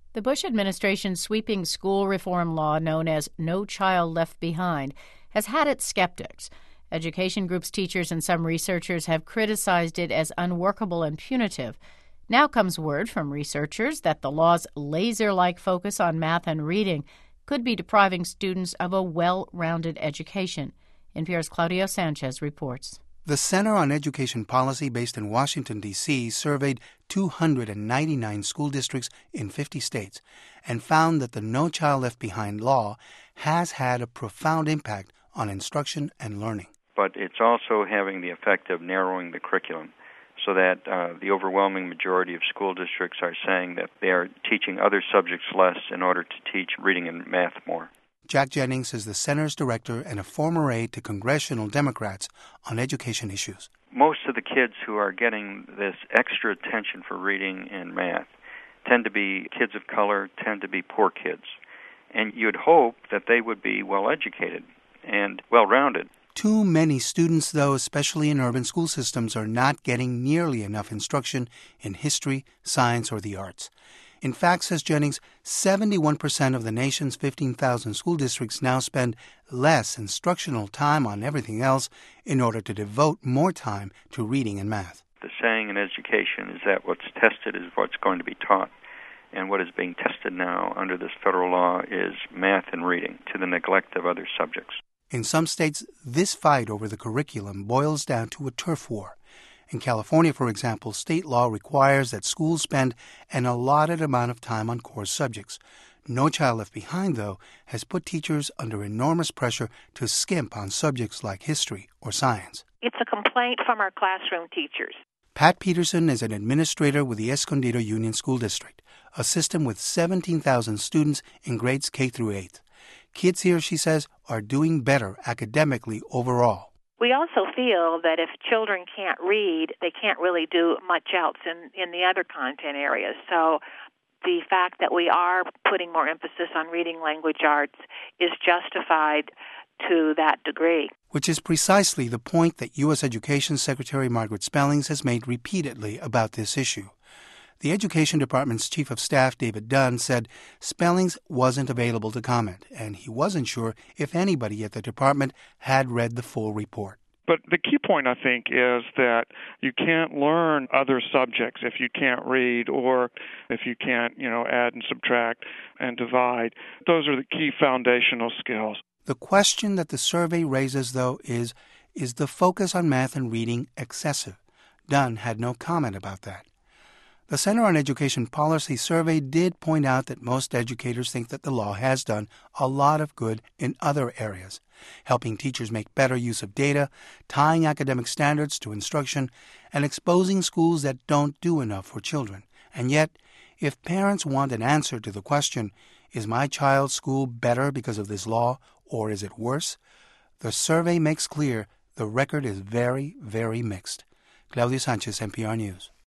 The Bush administration's sweeping school reform law, known as No Child Left Behind, has had its skeptics. Education groups, teachers, and some researchers have criticized it as unworkable and punitive. Now comes word from researchers that the law's laser-like focus on math and reading could be depriving students of a well-rounded education. NPR's Claudio Sanchez reports. The Center on Education Policy, based in Washington, D.C., surveyed 299 school districts in 50 states and found that the No Child Left Behind law has had a profound impact on instruction and learning. But it's also having the effect of narrowing the curriculum so that the overwhelming majority of school districts are saying that they are teaching other subjects less in order to teach reading and math more. Jack Jennings is the center's director and a former aide to congressional Democrats on education issues. Most of the kids who are getting this extra attention for reading and math tend to be kids of color, tend to be poor kids. And you'd hope that they would be well-educated and well-rounded. Too many students, though, especially in urban school systems, are not getting nearly enough instruction in history, science, or the arts. In fact, says Jennings, 71% of the nation's 15,000 school districts now spend less instructional time on everything else in order to devote more time to reading and math. The saying in education is that what's tested is what's going to be taught. And what is being tested now under this federal law is math and reading to the neglect of other subjects. In some states, this fight over the curriculum boils down to a turf war. In California, for example, state law requires that schools spend an allotted amount of time on core subjects. No Child Left Behind, though, has put teachers under enormous pressure to skimp on subjects like history or science. It's a complaint from our classroom teachers. Pat Peterson is an administrator with the Escondido Union School District, a system with 17,000 students in grades K through 8. Kids here, she says, are doing better academically overall. We also feel that if children can't read, they can't really do much else in the other content areas. So the fact that we are putting more emphasis on reading language arts is justified to that degree. Which is precisely the point that U.S. Education Secretary Margaret Spellings has made repeatedly about this issue. The Education Department's Chief of Staff, David Dunn, said Spellings wasn't available to comment, and he wasn't sure if anybody at the department had read the full report. But the key point, I think, is that you can't learn other subjects if you can't read or if you can't, add and subtract and divide. Those are the key foundational skills. The question that the survey raises, though, is the focus on math and reading excessive? Dunn had no comment about that. The Center on Education Policy survey did point out that most educators think that the law has done a lot of good in other areas, helping teachers make better use of data, tying academic standards to instruction, and exposing schools that don't do enough for children. And yet, if parents want an answer to the question, is my child's school better because of this law, or is it worse? The survey makes clear the record is very, very mixed. Claudio Sanchez, NPR News.